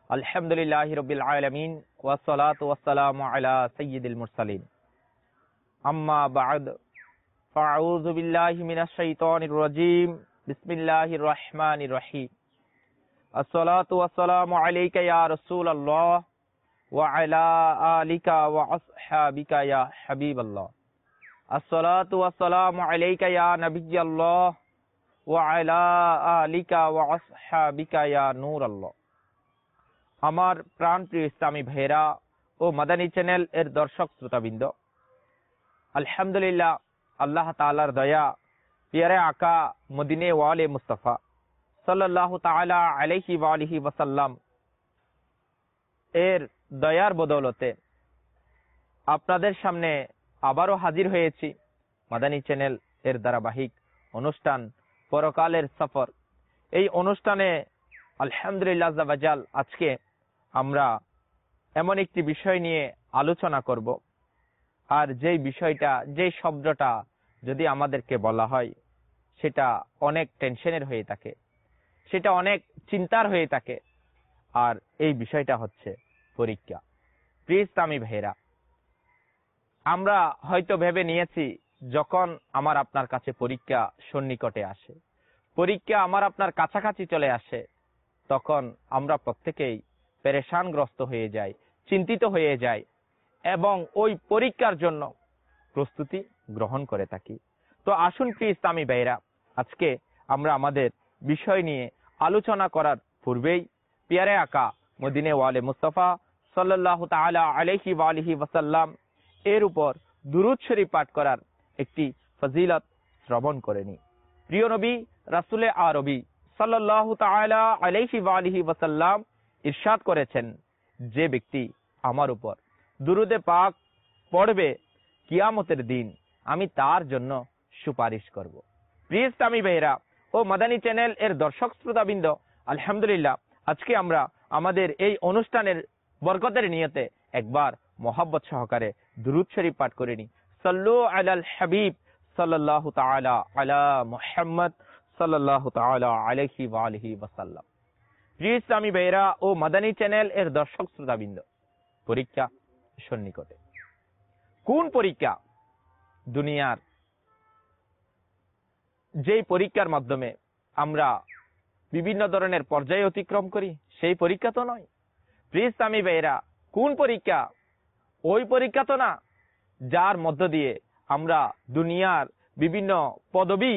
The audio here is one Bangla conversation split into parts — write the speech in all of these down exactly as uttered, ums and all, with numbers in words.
আলহামদুলিল্লাহি রাব্বিল আলামিন ওয়াসসালাতু ওয়াসসালামু আলা সাইয়্যিদিল মুরসালিন আম্মা বা'দ ফাআউযু বিল্লাহি মিনাশ শাইতানির রাজীম বিসমিল্লাহির রহমানির রহিম আসসালাতু ওয়াসসালামু আলাইকা ইয়া রাসূলুল্লাহ ওয়া আলা আলিকা ওয়া আসহাবিকা ইয়া হাবিবাল্লাহ আসসালাতু ওয়াসসালামু আলাইকা ইয়া নাবিয়্যাল্লাহ ওয়া আলা আলিকা ওয়া আসহাবিকা ইয়া নূরাল্লাহ। আমার প্রাণপ্রিয় ইসলামী ভাইরা ও মাদানী চ্যানেল এর দর্শক শ্রোতাবৃন্দ, আলহামদুলিল্লাহ আল্লাহ তাআলার দয়া, পিয়ারে আকা মদিনে ওয়ালে মুস্তাফা সাল্লাল্লাহু তাআলা আলাইহি ওয়া আলিহি ওয়াসাল্লাম এর দয়ার বদৌলতে আপনাদের সামনে আবারও হাজির হয়েছি মাদানী চ্যানেল এর ধারাবাহিক অনুষ্ঠান পরকালের সফর। এই অনুষ্ঠানে আলহামদুলিল্লাহ আযজা ওয়া জাল আজকে আমরা এমন একটি বিষয় নিয়ে আলোচনা করব, আর যেই বিষয়টা, যেই শব্দটা যদি আমাদেরকে বলা হয় সেটা অনেক টেনশনের হয়ে থাকে, সেটা অনেক চিন্তার হয়ে থাকে, আর এই বিষয়টা হচ্ছে পরীক্ষা। প্রিয় ইসলামী ভাইরা, আমরা হয়তো ভেবে নিয়েছি যখন আমার আপনার কাছে পরীক্ষা সন্নিকটে আসে, পরীক্ষা আমার আপনার কাছাকাছি চলে আসে, তখন আমরা প্রত্যেকেই পেরেশানগ্রস্ত হয়ে যাই, চিন্তিত হয়ে যাই এবং ওই পরীক্ষার জন্য প্রস্তুতি গ্রহণ করে থাকি। তো আসুন প্রিয় ইসলামী ভাইরা, আজকে আমরা আমাদের বিষয় নিয়ে আলোচনা করার পূর্বেই পিয়ারে আকা মদিনে ওয়ালে মুস্তাফা সাল্লাল্লাহু তাআলা আলাইহি ওয়া আলিহি ওয়াসাল্লাম এর উপর দুরূদ শরীফ পাঠ করার একটি ফজিলত শ্রবণ করে নিই। প্রিয় নবী রাসূলে আরবি সাল্লাল্লাহু তাআলা আলাইহি ওয়া আলিহি ওয়াসাল্লাম ইরশাদ করেছেন, যে ব্যক্তি আমার উপর দুরূদে পাক পড়বে কিয়ামতের দিন আমি তার জন্য সুপারিশ করব। প্রিয় ইসলামী ভাইরা ও মাদানী চ্যানেল এর দর্শক শ্রোতাবৃন্দ, আলহামদুলিল্লাহ আজকে আমরা আমাদের এই অনুষ্ঠানের বরকতের নিয়তে একবার মোহাব্বত সহকারে দুরূদ শরীফ পাঠ করে নিই। সাল্লু আলাল হাবিব সাল্লাল্লাহু তাআলা আলা মুহাম্মদ সাল্লাল্লাহু তাআলা আলাইহি ওয়া আলিহি ওয়াসাল্লাম। প্রিয় ইসলামী ভাইরা ও মাদানী চ্যানেল এর দর্শক শ্রোতাবৃন্দ, পরীক্ষা সন্নিকটে। কোন পরীক্ষা? দুনিয়ার যেই পরীক্ষার মাধ্যমে আমরা বিভিন্ন ধরনের পর্যায়ে অতিক্রম করি সেই পরীক্ষা তো নয়। প্রিয় ইসলামী ভাইরা, কোন পরীক্ষা? ওই পরীক্ষা তো না যার মধ্য দিয়ে আমরা দুনিয়ার বিভিন্ন পদবি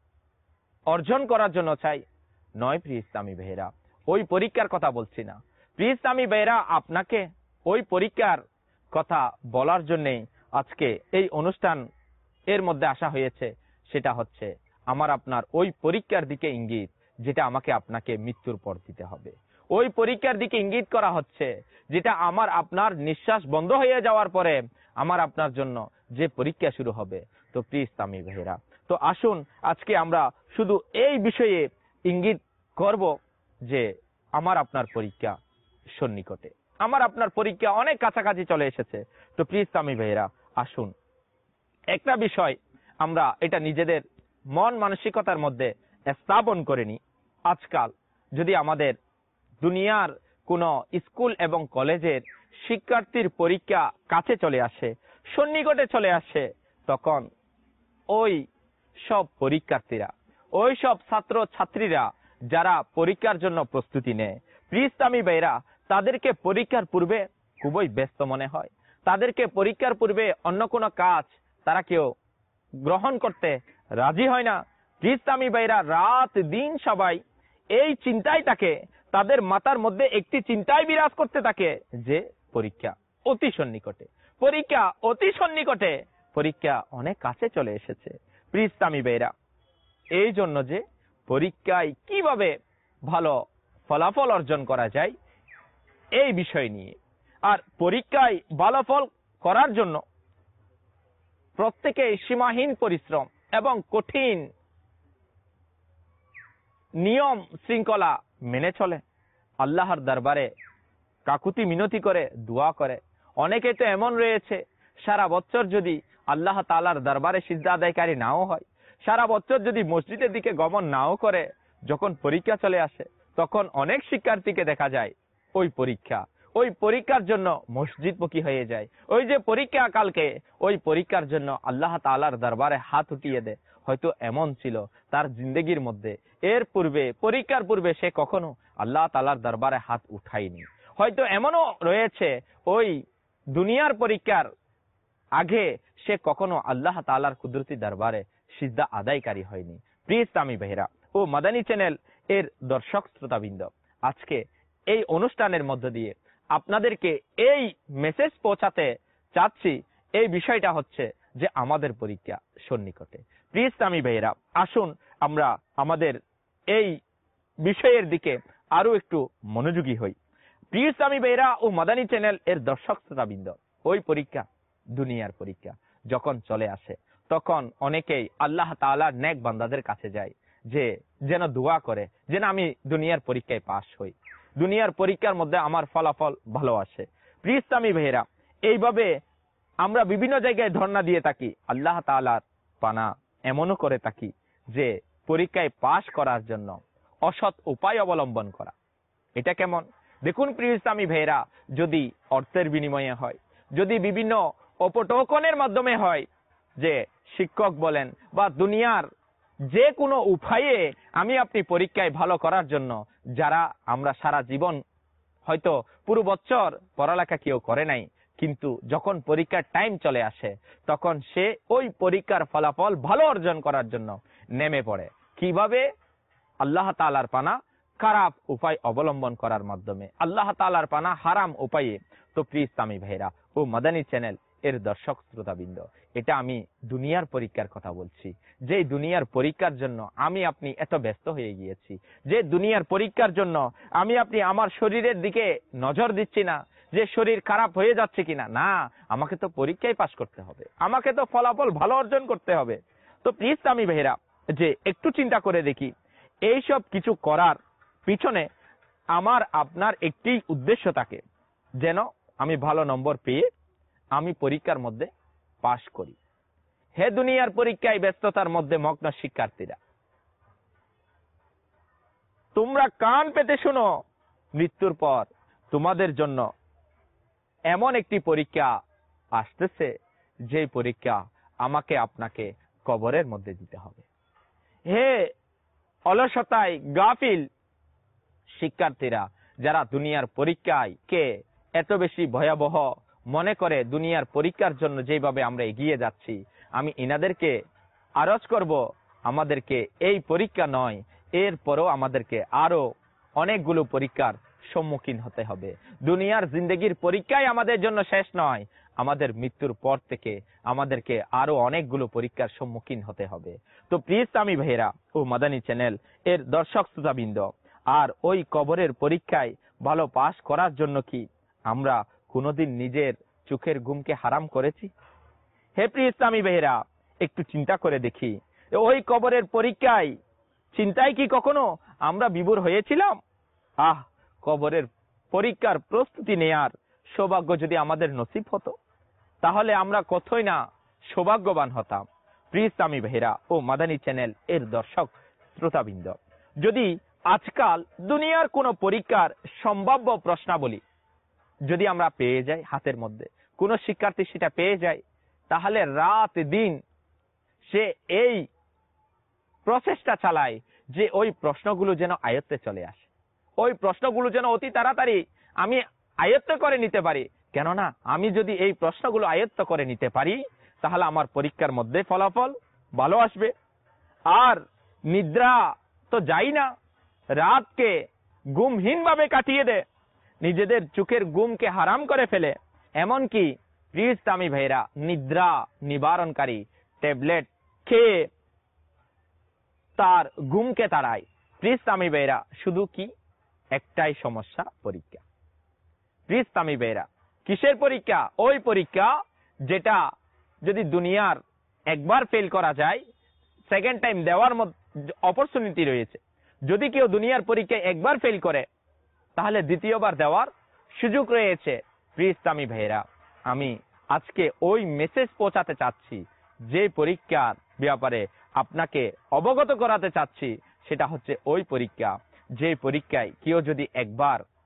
অর্জন করার জন্য চাই, নয় প্রিয় ইসলামী ভাইরা, ওই পরীক্ষার কথা বলছি না। প্রিয় ইসলামী ভাইরা, আপনাকে ওই পরীক্ষার কথা বলার জন্যই আজকে এই অনুষ্ঠান এর মধ্যে আসা হয়েছে। সেটা হচ্ছে আমার আপনার ওই পরীক্ষার দিকে ইঙ্গিত, যেটা আমাকে আপনাকে মৃত্যুর পর দিতে হবে। ওই পরীক্ষার দিকে ইঙ্গিত করা হচ্ছে যেটা আমার আপনার নিঃশ্বাস বন্ধ হয়ে যাওয়ার পরে আমার আপনার জন্য যে পরীক্ষা শুরু হবে। তো প্রিয় ইসলামী ভাইরা, তো আসুন আজকে আমরা শুধু এই বিষয়ে ইঙ্গিত করব যে আমার আপনার পরীক্ষা সন্নিকটে, আমার আপনার পরীক্ষা অনেক কাছাকাছি চলে এসেছে। তো প্রিয় ইসলামী ভাইরা, আসুন একটা বিষয় আমরা এটা নিজেদের মন মানসিকতার মধ্যে স্থাপন করে নিই। আজকাল যদি আমাদের দুনিয়ার কোনো স্কুল এবং কলেজের শিক্ষার্থীর পরীক্ষা কাছে চলে আসে, সন্নিকটে চলে আসে, তখন ওই সব পরীক্ষার্থীরা, ওই সব ছাত্র ছাত্রীরা যারা পরীক্ষার জন্য প্রস্তুতি নেয়, প্রিয় ইসলামী ভাইরা, তাদেরকে পরীক্ষার পূর্বে খুবই ব্যস্ত মনে হয়। তাদেরকে পরীক্ষার পূর্বে অন্য কোনো কাজ তারা কেউ গ্রহণ করতে রাজি হয় না। প্রিয় ইসলামী ভাইরা, রাত দিন সবাই এই চিন্তাই থাকে, তাদের মাথার মধ্যে একটি চিন্তাই বিরাজ করতে থাকে যে পরীক্ষা অতি সন্নিকটে, পরীক্ষা অতি সন্নিকটে, পরীক্ষা অনেক কাছে চলে এসেছে। প্রিয় ইসলামী ভাইরা, এই জন্য যে পরীক্ষায় কিভাবে ভালো ফলাফল অর্জন করা যায় এই বিষয় নিয়ে, আর পরীক্ষায় ভালো ফল করার জন্য প্রত্যেকে সীমাহীন পরিশ্রম এবং কঠিন নিয়ম শৃঙ্খলা মেনে চলে, আল্লাহর দরবারে কাকুতি মিনতি করে দোয়া করে। অনেকে তো এমন রয়েছে সারা বছর যদি আল্লাহ তাআলার দরবারে সিজদা আদায়কারী নাও হয়, সারা বছর যদি মসজিদের দিকে গমন নাও করে, যখন পরীক্ষা চলে আসে তখন অনেক শিক্ষার্থীকে দেখা যায় ওই পরীক্ষা, ওই পরীক্ষার জন্য মসজিদমুখী হয়ে যায়। ওই যে পরীক্ষা কালকে, ওই পরীক্ষার জন্য আল্লাহ তাআলার দরবারে হাত উঠিয়ে দেয়। হয়তো এমন ছিল তার জিন্দগির মধ্যে, এর পূর্বে পরীক্ষার পূর্বে সে কখনো আল্লাহ তাআলার দরবারে হাত উঠায়নি। হয়তো এমনও রয়েছে ওই দুনিয়ার পরীক্ষার আগে সে কখনো আল্লাহ তাআলার কুদরতি দরবারে সিজদা আদায়কারী হয়নি। প্রিয় ইসলামী ভাইরা ও মাদানী চ্যানেল এর দর্শক শ্রোতাবৃন্দ, আজকে এই অনুষ্ঠানের মধ্য দিয়ে আপনাদেরকে এই মেসেজ পৌঁছাতে চাচ্ছি। এই বিষয়টা হচ্ছে যে আমাদের পরীক্ষা সন্নিকটে। প্রিয় ইসলামী ভাইরা, আসুন আমরা আমাদের এই বিষয়ের দিকে আরো একটু মনোযোগী হই। প্রিয় ইসলামী ভাইরা ও মাদানী চ্যানেল এর দর্শক শ্রোতাবৃন্দ, ওই পরীক্ষা দুনিয়ার পরীক্ষা যখন চলে আসে, তখন অনেকেই আল্লাহ তাআলার নেক বান্দাদের কাছে যায় যে যেন দোয়া করে যেন আমি দুনিয়ার পরীক্ষায় পাশ হই, দুনিয়ার পরীক্ষার মধ্যে আমার ফলাফল ভালো আসে। প্রিয় ইসলামী ভাইরা, এইভাবে আমরা বিভিন্ন জায়গায় ধর্ণা দিয়ে থাকি, আল্লাহ তাআলার পানা এমনও করে থাকি যে পরীক্ষায় পাশ করার জন্য অসৎ উপায় অবলম্বন করা। এটা কেমন? দেখুন প্রিয় ইসলামী ভাইরা, যদি অর্থের বিনিময়ে হয়, যদি বিভিন্ন অপটোকনের মাধ্যমে হয়, যে শিক্ষক বলেন বা দুনিয়ার যে কোনো উপায়ে আমি আপনি পরীক্ষায় ভালো করার জন্য, যারা আমরা সারা জীবন হয়তো পুরো বছর পড়ালেখা কেউ করে নাই, কিন্তু যখন পরীক্ষার টাইম চলে আসে তখন সে ওই পরীক্ষার ফলাফল ভালো অর্জন করার জন্য নেমে পড়ে। কিভাবে? আল্লাহ তাআলার পানা খারাপ উপায় অবলম্বন করার মাধ্যমে, আল্লাহ তাআলার পানা হারাম উপায়ে। তো প্রিয় ইসলামী ভাইরা ও মাদানী চ্যানেল এর দর্শক শ্রোতাবৃন্দ, এটা আমি দুনিয়ার পরীক্ষার কথা বলছি। যে দুনিয়ার পরীক্ষার জন্য আমি আপনি এত ব্যস্ত হয়ে গিয়েছি, যে দুনিয়ার পরীক্ষার জন্য আমি আপনি আমার শরীরের দিকে নজর দিচ্ছি না, যে শরীর খারাপ হয়ে যাচ্ছে কিনা। না, আমাকে তো পরীক্ষায় পাশ করতে হবে, আমাকে তো ফলাফল ভালো অর্জন করতে হবে। তো প্রিয় ইসলামী ভাইরা, যে একটু চিন্তা করে দেখি, এইসব কিছু করার পিছনে আমার আপনার একটি উদ্দেশ্য থাকে, যেন আমি ভালো নম্বর পেয়ে আমি পরীক্ষার মধ্যে পাশ করি। হে দুনিয়ার পরীক্ষায় ব্যস্ততার মধ্যে মগ্ন শিক্ষার্থীরা, তোমরা কান পেতে শোনো, মৃত্যুর পর তোমাদের জন্য এমন একটি পরীক্ষা আসতেছে, যে পরীক্ষা আমাকে আপনাকে কবরের মধ্যে দিতে হবে। হে অলসতায় গাফিল শিক্ষার্থীরা, যারা দুনিয়ার পরীক্ষায় কে এত বেশি ভয়াবহ মনে করে দুনিয়ার পরীক্ষার জন্য যেভাবে আমরা এগিয়ে যাচ্ছি, আমি ইনাদেরকে আরজ করব, আমাদেরকে এই পরীক্ষা নয়, এরপরও আমাদেরকে আরো অনেকগুলো পরীক্ষার সম্মুখীন হতে হবে। দুনিয়ার জিন্দগির পরীক্ষাই আমাদের জন্য শেষ নয়, আমাদের মৃত্যুর পর থেকে আমাদেরকে আরো অনেকগুলো পরীক্ষার সম্মুখীন হতে হবে। তো প্রিয় ইসলামী ভাইরা ও মাদানী চ্যানেল এর দর্শক শ্রোতাবৃন্দ, আর ওই কবরের পরীক্ষায় ভালো পাশ করার জন্য কি আমরা কোনোদিন নিজের চোখের ঘুমকে হারাম করেছি? হে প্রিয় ইসলামী ভাইরা, একটু চিন্তা করে দেখি, ওই কবরের পরীক্ষায় চিন্তায় কি কখনো আমরা বিভোর হয়েছিলাম? আহ, কবরের পরীক্ষার প্রস্তুতি নেয়ার সৌভাগ্য যদি আমাদের নসিব হতো, তাহলে আমরা কতই না সৌভাগ্যবান হতাম। প্রিয় ইসলামী ভাইরা ও মাদানী চ্যানেল এর দর্শক শ্রোতাবৃন্দ, যদি আজকাল দুনিয়ার কোনো পরীক্ষার সম্ভাব্য প্রশ্নাবলী যদি আমরা পেয়ে যাই, হাতের মধ্যে কোন শিক্ষার্থী সেটা পেয়ে যায়, তাহলে রাত দিন সে এই প্রচেষ্টা চালায় যে ওই প্রশ্নগুলো যেন আয়ত্তে চলে আসে, ওই প্রশ্নগুলো যেন অতি তাড়াতাড়ি আমি আয়ত্ত করে নিতে পারি। কেননা আমি যদি এই প্রশ্নগুলো আয়ত্ত করে নিতে পারি, তাহলে আমার পরীক্ষার মধ্যে ফলাফল ভালো আসবে। আর নিদ্রা তো যাই না, রাতকে ঘুমহীন ভাবে কাটিয়ে দেয়, নিজেদের চোখের ঘুমকে হারাম করে ফেলে। এমনকি প্রিয় ইসলামী ভাইরা, নিদ্রা নিবারণকারী ট্যাবলেট খেয়ে তার ঘুমকে তাড়ায়। প্রিয় ইসলামী ভাইরা, শুধু কি একটাই সমস্যা, পরীক্ষা। প্রিয় ইসলামী ভাইরা, কিসের পরীক্ষা? ওই পরীক্ষা যেটা যদি দুনিয়ার একবার ফেল করা যায়, সেকেন্ড টাইম দেওয়ার অপরচুনিটি রয়েছে। যদি কেউ দুনিয়ার পরীক্ষায় একবার ফেল করে, তাহলে দ্বিতীয়বার দেওয়ার সুযোগ রয়েছে। প্রিয় ইসলামী ভাইরা, আমি আজকে ওই মেসেজ পৌঁছাতে চাচ্ছি, যে পরীক্ষার ব্যাপারে আপনাকে অবগত করাতে চাচ্ছি, সেটা হচ্ছে ওই পরীক্ষা, যে পরীক্ষায় কেউ যদি একবার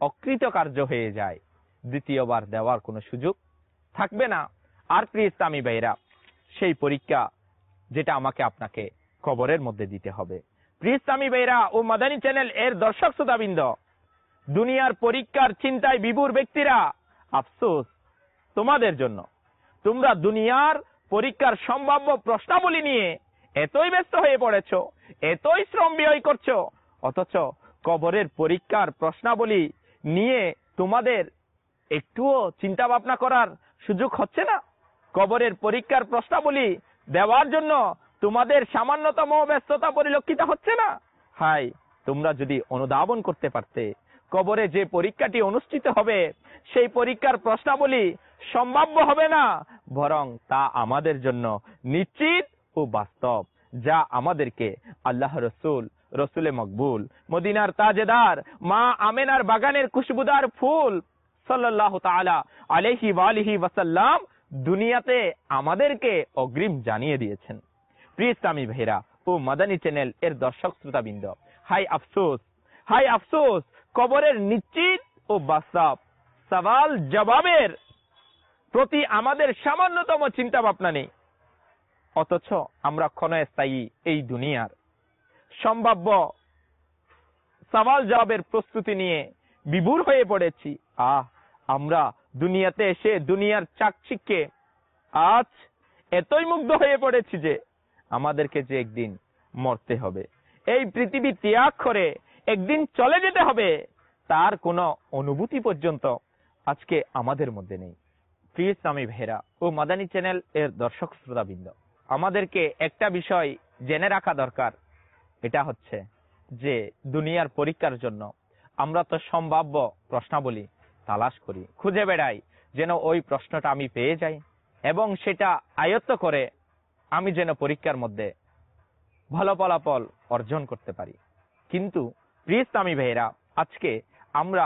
অকৃতকার্য হয়ে যায়, দ্বিতীয়বার দেওয়ার কোনো সুযোগ থাকবে না। আর প্রিয় ইসলামী ভাইরা, সেই পরীক্ষা যেটা আমাকে আপনাকে কবরের মধ্যে দিতে হবে। প্রিয় ইসলামী ভাইরা ও মাদানী চ্যানেল এর দর্শক শ্রোতাবৃন্দ, দুনিয়ার পরীক্ষার চিন্তায় বিভোর ব্যক্তিরা, আফসোস তোমাদের জন্য। তোমরা দুনিয়ার পরীক্ষার সম্ভাব্য প্রশ্নাবলী নিয়ে এতই ব্যস্ত হয়ে পড়েছ, এতই শ্রম ব্যয় করছো, অথচ কবরের পরীক্ষার প্রশ্নাবলী নিয়ে তোমাদের একটুও চিন্তা ভাবনা করার সুযোগ হচ্ছে না। কবরের পরীক্ষার প্রশ্নাবলী দেওয়ার জন্য তোমাদের সামান্যতম ব্যস্ততা পরিলক্ষিত হচ্ছে না। হাই, তোমরা যদি অনুধাবন করতে পারতে, কবরে যে পরীক্ষাটি অনুষ্ঠিত হবে সেই পরীক্ষার প্রশ্নাবলী সম্ভাব্য হবে না, বরং তা আমাদের জন্য নিশ্চিত ও বাস্তব, যা আমাদেরকে আল্লাহ রসুল, রসুলে মকবুল, মদিনার তাজেদার, মা আমেনার বাগানের খুশবুদার ফুল সাল্লাল্লাহু তাআলা আলাইহি ওয়া আলিহি ওয়াসাল্লাম দুনিয়াতে আমাদেরকে অগ্রিম জানিয়ে দিয়েছেন। প্রিয় ইসলামী ভাইরা ও মাদানী চ্যানেল এর দর্শক শ্রোতাবৃন্দ, হাই আফসোস, হাই আফসোস, কবরের নিশ্চিত ও বাস্তব সওয়াল জবাবের প্রতি আমাদের সামান্যতম চিন্তা ভাবনা নেই, অথচ আমরা ক্ষণস্থায়ী এই দুনিয়ার সম্ভাব্য সওয়াল জবাবের প্রস্তুতি নিয়ে বিভোর হয়ে পড়েছি। আহ আমরা দুনিয়াতে এসে দুনিয়ার চাকচিক্যে আজ এতই মুগ্ধ হয়ে পড়েছি যে আমাদেরকে যে একদিন মরতে হবে, এই পৃথিবী ত্যাগ করে একদিন চলে যেতে হবে, তার কোনো অনুভূতি পর্যন্ত আজকে আমাদের মধ্যে নেই। প্রিয় ইসলামী ভাইরা ও মাদানী চ্যানেল এর দর্শক শ্রোতাবৃন্দ, আমাদেরকে একটা বিষয় জেনে রাখা দরকার। এটা হচ্ছে যে দুনিয়ার পরীক্ষার জন্য আমরা তো সম্ভাব্য প্রশ্নাবলী তালাশ করি, খুঁজে বেড়াই, যেন ওই প্রশ্নটা আমি পেয়ে যাই এবং সেটা আয়ত্ত করে আমি যেন পরীক্ষার মধ্যে ভালো ফলাফল অর্জন করতে পারি। কিন্তু প্রিয় ইসলামী ভাইরা, আজকে আমরা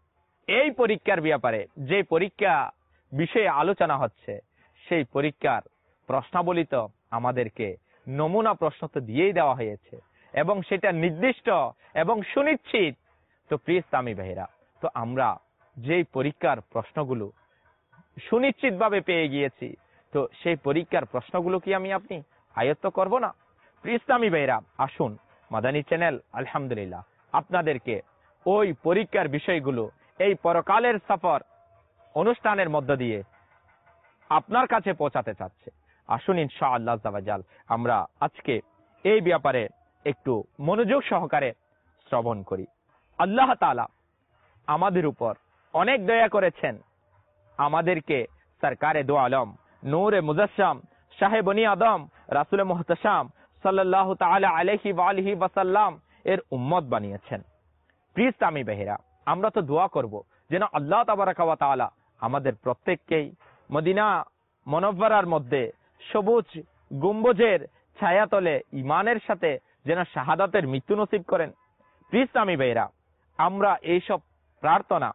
এই পরীক্ষার ব্যাপারে, যে পরীক্ষা বিষয়ে আলোচনা হচ্ছে, সেই পরীক্ষার প্রশ্নাবলী তো আমাদেরকে নমুনা প্রশ্ন তো দিয়েই দেওয়া হয়েছে এবং সেটা নির্দিষ্ট এবং সুনিশ্চিত। তো প্রিয় ইসলামী ভাইরা, তো আমরা যেই পরীক্ষার প্রশ্নগুলো সুনিশ্চিতভাবে পেয়ে গিয়েছি, তো সেই পরীক্ষার প্রশ্নগুলো কি আমি আপনি আয়ত্ত করব না? প্রিয় ইসলামী ভাইরা, আসুন মাদানী চ্যানেল আলহামদুলিল্লাহ আপনাদেরকে ওই পরীক্ষার বিষয়গুলো এই পরকালের সফর অনুষ্ঠানের মধ্য দিয়ে আপনার কাছে পৌঁছাতে চাচ্ছে। আসুন ইনশাআল্লাহ আযাওয়াজাল আমরা আজকে এই ব্যাপারে একটু মনোযোগ সহকারে শ্রবণ করি। আল্লাহ তাআলা আমাদের উপর অনেক দয়া করেছেন, আমাদেরকে সরকারে দো আলম, নূরে মুজাসসাম, শাহে বনি আদম, রাসূলে মুহতাশাম সাল্লাল্লাহু তাআলা আলাইহি ওয়া আলিহি ওয়াসাল্লাম এর উম্মত বানিয়েছেন। প্রিয় ইসলামী ভাইরা, আমরা তো দোয়া করব যেন আল্লাহ তাবারাকা ওয়া তাআলা আমাদের প্রত্যেককেই মদিনা মুনাওয়ারার মধ্যে সবুজ গম্বুজের ছায়াতলে ঈমানের সাথে যেন শাহাদাতের মৃত্যু নসিব করেন। প্রিয় ইসলামী ভাইরা, আমরা এইসব প্রার্থনা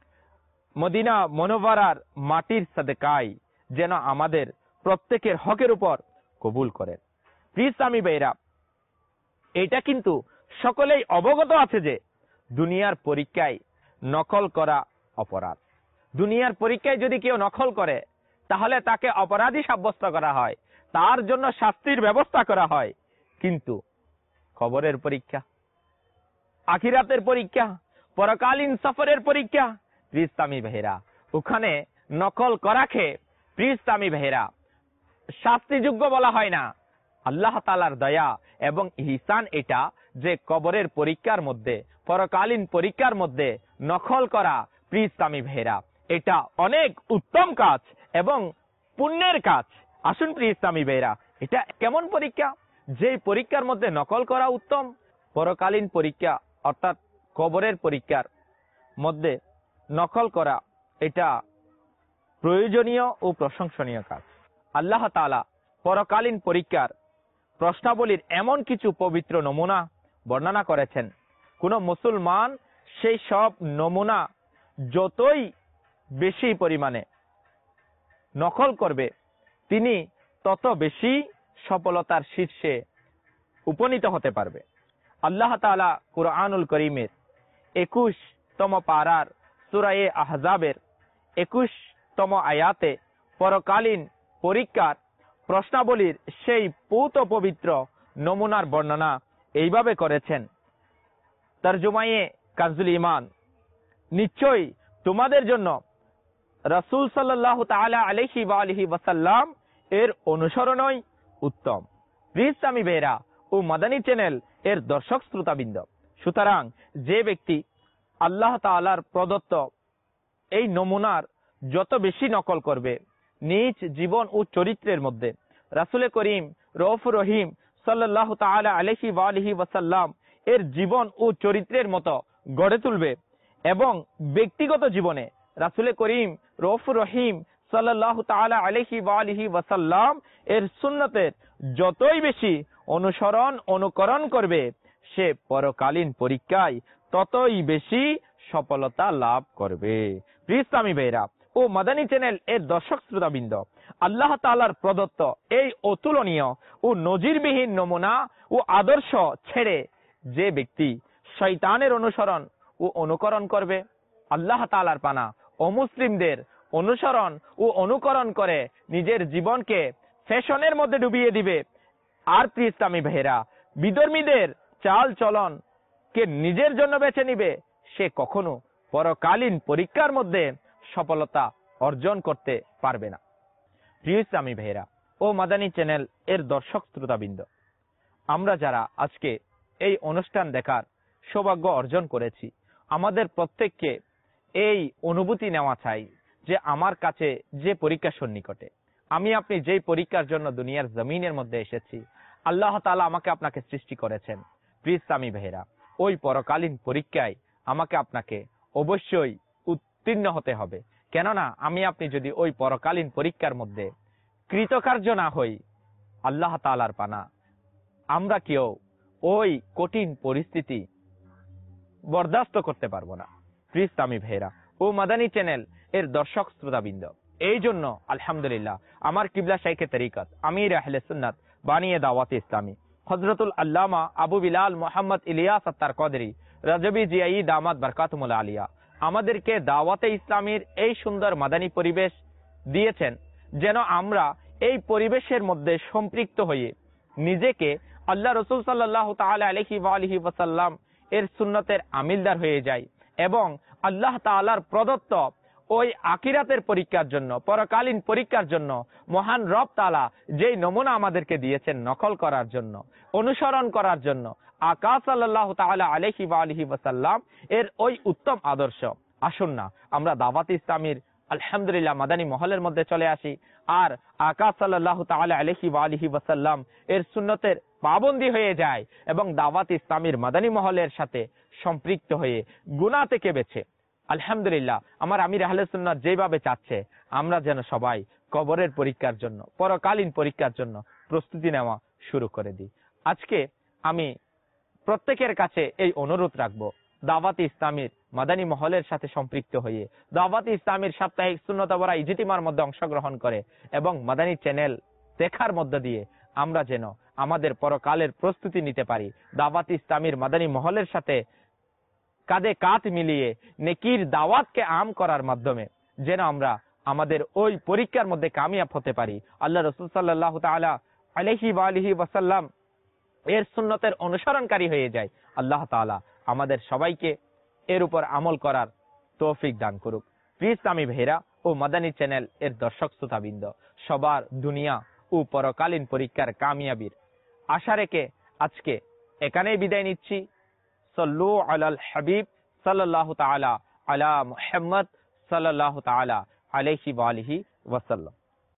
মদিনা মুনাওয়ারার মাটির সাদকায় যেন আমাদের প্রত্যেকের হকের উপর কবুল করেন। প্রিয় ইসলামী ভাইরা, এটা কিন্তু সকলেই অবগত আছে যে দুনিয়ার পরীক্ষায় নকল করা অপরাধ। দুনিয়ার পরীক্ষায় যদি কেউ নকল করে তাহলে তাকে অপরাধী সাব্যস্ত করা হয়, তার জন্য শাস্তির ব্যবস্থা করা হয়। কিন্তু কবরের পরীক্ষা, আখিরাতের পরীক্ষা, পরকালীন সফরের পরীক্ষা, প্রিয় ইসলামী ভাইরা, ওখানে নকল করাকে প্রিয় ইসলামী ভাইরা শাস্তিযোগ্য বলা হয় না। আল্লাহ তাআলার দয়া এবং ইহসান এটা যে কবরের পরীক্ষার মধ্যে, পরকালীন পরীক্ষার মধ্যে নকল করা, প্রিয় ইসলামী ভাইরা, এটা অনেক উত্তম কাজ এবং পুণ্যের কাজ। আসুন প্রিয় ইসলামী ভাইরা, এটা কেমন পরীক্ষা যে পরীক্ষার মধ্যে নকল করা উত্তম? পরকালীন পরীক্ষা অর্থাৎ কবরের পরীক্ষার মধ্যে নকল করা এটা প্রয়োজনীয় ও প্রশংসনীয় কাজ। আল্লাহ তাআলা পরকালীন পরীক্ষার প্রশ্নাবলীর এমন কিছু পবিত্র নমুনা বর্ণনা করেছেন, কোন মুসলমান সেই সব নমুনা যতই বেশি পরিমাণে নকল করবে তিনি তত বেশি সফলতার শীর্ষে উপনীত হতে পারবে। আল্লাহ তাআলা কুরআনুল কারীমের একুশ তম পারার সূরা আহজাবের একুশতম আয়াতে পরকালীন পরীক্ষার প্রশ্নাবলীর সেই পূত পবিত্র নমুনার বর্ণনা এইভাবে করেছেন। তরজমায়ে কানজুল ঈমান, নিশ্চয়ই তোমাদের জন্য রাসূল সাল্লাল্লাহু তাআলা আলাইহি ওয়া আলিহি ওয়াসাল্লাম এর অনুসরণই উত্তম। প্রিয় ইসলামী ভাইরা ও মাদানী চ্যানেল এর দর্শক শ্রোতাবৃন্দ, সুতরাং যে ব্যক্তি আল্লাহ তাআলার প্রদত্ত এই নমুনার যত বেশি নকল করবে, নিজ জীবন ও চরিত্রের মধ্যে রাসূল করিম রউফুর রহিম সাল্লাল্লাহু তাআলা আলাইহি ওয়া আলিহি ওয়াসাল্লাম এর জীবন ও চরিত্রের মতো গড়ে তুলবে এবং ব্যক্তিগত জীবনে রাসূল করিম রউফুর রহিম সাল্লাল্লাহু তাআলা আলাইহি ওয়া আলিহি ওয়াসাল্লাম এর সুন্নতের যতই বেশি অনুসরণ অনুকরণ করবে, সে পরকালীন পরীক্ষায় ততই বেশি সফলতা লাভ করবে। প্রিয় ইসলামী ভাইরা ও মাদানী চ্যানেল এর দর্শক শ্রোতাবৃন্দ, আল্লাহ তাআলার প্রদত্ত এই অতুলনীয় ও নজিরবিহীন নমুনা ও আদর্শ ছেড়ে যে ব্যক্তি শয়তানের অনুসরণ ও অনুকরণ করবে, আল্লাহ তাআলার পানা অমুসলিমদের অনুসরণ ও অনুকরণ করে নিজের জীবনকে ফ্যাশনের মধ্যে ডুবিয়ে দিবে, আর প্রিয় ইসলামী ভাইরা বিধর্মীদের চাল চলন কে নিজের জন্য বেছে নিবে, সে কখনো পরকালীন পরীক্ষার মধ্যে সফলতা অর্জন করতে পারবে না। প্রিয় ইসলামী ভাইরা ও মাদানী চ্যানেল এর দর্শক শ্রোতাবৃন্দ, আমরা যারা আজকে এই অনুষ্ঠান দেখার সৌভাগ্য অর্জন করেছি, আমাদের প্রত্যেককে এই অনুভূতি নেওয়া চাই যে আমার কাছে যে পরীক্ষা সন্নিকটে, আমি আপনি যেই পরীক্ষার জন্য দুনিয়ার জমিনের মধ্যে এসেছি, আল্লাহ তাআলা আমাকে আপনাকে সৃষ্টি করেছেন। প্রিয় ইসলামী ভাইরা, ওই পরকালীন পরীক্ষায় আমাকে আপনাকে অবশ্যই উত্তীর্ণ হতে হবে। কেননা আমি আপনি যদি ওই পরকালীন পরীক্ষার মধ্যে কৃতকার্য না হই, আল্লাহ তাআলার পানা আমরা কেউ ওই কঠিন পরিস্থিতি বরদাস্ত করতে পারবো না। প্রিয় ইসলামী ভাইরা ও মাদানী চ্যানেল এর দর্শক শ্রোতাবৃন্দ, এই জন্য আলহামদুলিল্লাহ আমার কিবলা শাইখে তরিকত আমির আহলে সুন্নাত বানিয়ে দাওয়াতে ইসলামী হযরতুল আল্লামা আবু বিলাল মোহাম্মদ ইলিয়াস আত্তার কদরি রাজবি জিয়াই দামাত বরকাতুল আলিয়া আমাদেরকে দাওয়াতে ইসলামীর এই সুন্দর মাদানী পরিবেশ দিয়েছেন, যেন আমরা এই পরিবেশের মধ্যে সম্পৃক্ত হয়ে নিজেকে আল্লাহ রাসূল সাল্লাল্লাহু তাআলা আলাইহি ওয়া আলিহি ওয়াসাল্লাম এর সুন্নতের আমিলদার হয়ে যাই এবং আল্লাহ তাআলার প্রদত্ত ওই আখিরাতের পরীক্ষার জন্য, পরকালীন পরীক্ষার জন্য মহান রব তাআলা যেই নমুনা আমাদেরকে দিয়েছেন নকল করার জন্য, অনুসরণ করার জন্য, আকা সাল্লাল্লাহু তাআলা আলাইহি ওয়া আলিহি ওয়াসাল্লাম এর ওই উত্তম আদর্শ, আসুন না আমরা দাওয়াত ইসলামীর আলহামদুলিল্লাহ মাদানী মহলের মধ্যে চলে আসি আর আকা সাল্লাল্লাহু তাআলা আলাইহি ওয়া আলিহি ওয়াসাল্লাম এর সুন্নতের পাবন্দী হয়ে যায় এবং দাওয়াত ইসলামীর মাদানী মহলের সাথে সম্পৃক্ত হয়ে গুনাহ থেকে বেঁচে আলহামদুলিল্লাহ আমার আমির আহলে সুন্নাত যেভাবে চাচ্ছে আমরা যেন সবাই কবরের পরীক্ষার জন্য, পরকালীন পরীক্ষার জন্য প্রস্তুতি নেওয়া শুরু করে দিই। আজকে আমি প্রত্যেকের কাছে এই অনুরোধ রাখবো, দাওয়াত ইসলামীর মাদানী মহলের সাথে সম্পৃক্ত হয়ে দাওয়াত ইসলামীর সাপ্তাহিক সুন্নত বরা ইজতিমার মধ্যে অংশগ্রহণ করে এবং মাদানী চ্যানেল দেখার মধ্য দিয়ে আমরা যেন আমাদের পরকালের প্রস্তুতি নিতে পারি। দাওয়াত ইসলামীর মাদানী মহলের সাথে কাঁধে কাঁধ মিলিয়ে নেকির দাওয়াতকে আম করার মাধ্যমে যেন আমরা আমাদের ওই পরীক্ষার মধ্যে কামিয়াব হতে পারি। আল্লাহ রাসূল সাল্লাল্লাহু তাআলা আলাইহি ওয়া আলিহি ওয়াসাল্লাম এর সুন্নতের অনুসরণকারী হয়ে যায়। আল্লাহ তাআলা আমাদের সবাইকে এর উপর আমল করার তৌফিক দান করুক। প্রিয় ইসলামী ভাইরা ও মাদানী চ্যানেল এর দর্শক শ্রোতাবৃন্দ, সবার দুনিয়া ও পরকালীন পরীক্ষার কামিয়াবির আশা রেখে আজকে এখানেই বিদায় নিচ্ছি। সাল্লু আলাল হাবিব সাল্লাল্লাহু তাআলা আলা মুহাম্মদ সাল্লাল্লাহু তাআলা আলাইহি ওয়া আলিহি ওয়াসাল্লাম।